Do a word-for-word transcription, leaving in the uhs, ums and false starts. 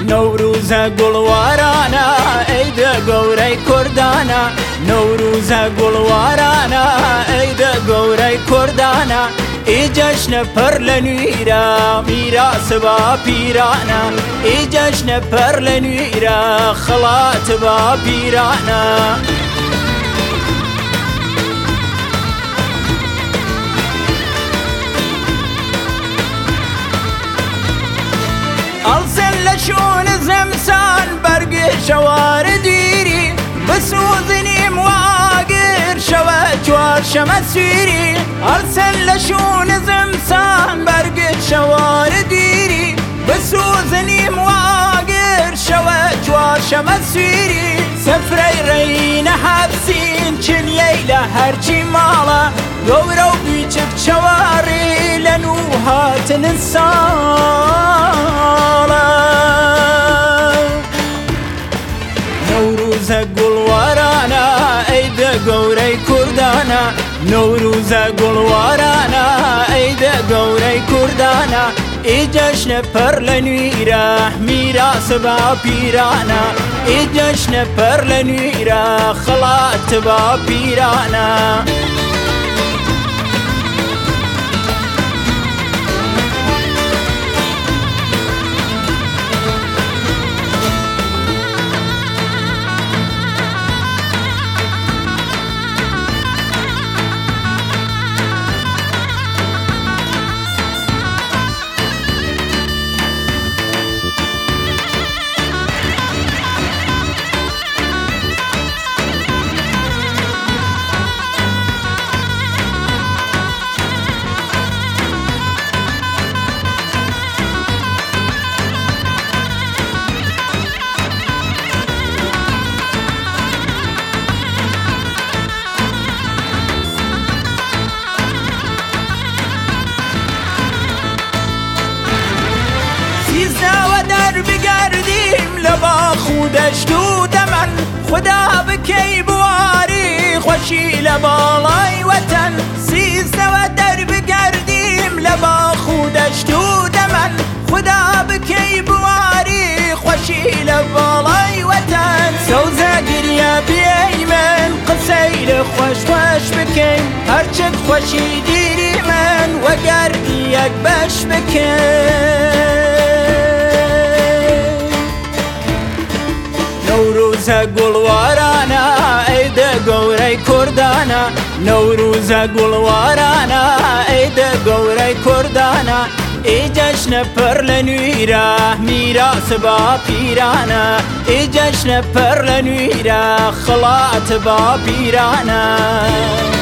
نەوروزە گوڵوارانە ئەیدە گەورەی کوردانە نەوروزە گوڵوارانە ئەیدە گەورەی کوردانە ئی جەشنە پڕ لە نوێرە میراسە با پیرانە ئی جەشنە پڕ لە نوێرە خەڵاتە با پیرانە ئەڵسن لە شوون زەمسان بەرگی شەوارە دیری بسوزنیم واگر شەوە چوارشەمە سویری ئەڵسن لە شوون زەمسان بەرگی شەوارە دیری بسوزنیم واگر شەوە چوارشەمە سویری سەفرەی ڕێینە حەبسین چنیەی لە هەرچی ماڵە گەورە و بیچک چەواری لە نوو هاتنە ساڵە نەوروزە گوڵوارانە ئەیدە گەورەی کوردانە نەوروزە گوڵوارانە ئەیدە گەورەی کوردانە ئی جەشنە پڕ لە نوێرە میراسە با پیرانە ئی جەشنە پڕ لە نوێرە خەڵاتە با پیرانە باخ و دەشت و دەمەن خدا بکەی بواری خۆشی لە باڵای وەتەن سیزدەوە دەربگەردیم لە باخ و دەشت و دەمەن خدا بکەی بواری خۆشی لە باڵای وەتەن سەوزە گریە بێی من قسەی لە خۆش خۆش بکەین هەرچت خۆشی دیری من وەگەردی یەک بەش بکەین نەوروزە گوڵوارانە ئەیدە گەورەی کوردانە نەوروزە گوڵوارانە ئەیدە گەورەی کوردانە ئی جەشنە پڕ لە نوێرە میراسە با پیرانە ئی جەشنە پڕ لە نوێرە خەڵاتە با پیرانە